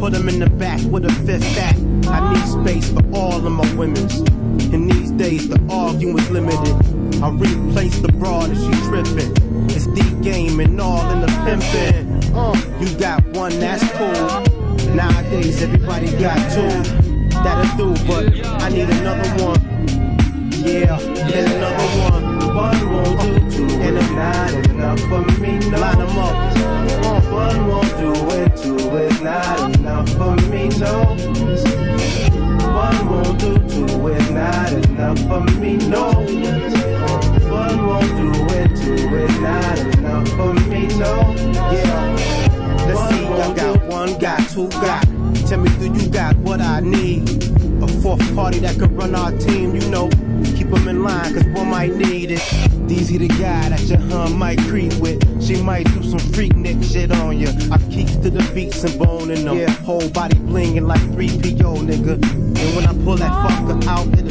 put them in the back with a fifth act. I need space for all of my women's. In these days, the arguing's limited. I replace the broad if she trippin'. It's D-game and all in the pimpin'. You got one, that's cool. Nowadays, everybody got two. That'll do, but I need another one. Yeah, and another one. One won't do, two and it's not enough for me, no. Line them up. One won't do it, two is not enough for me, no. One won't do, two is not enough for me, no. One won't do it, two is not enough for me, no. Yeah. Let's see, y'all got one, got two, got. Tell me, do you got what I need? A fourth party that could run our team, you know. Keep them in line, cause one might need it. DZ the guy that your hun might creep with. She might do some freak nick shit on you. I keeps to the beats and boning them. Yeah, whole body blinging like 3PO, nigga. And when I pull that fucker out, it'll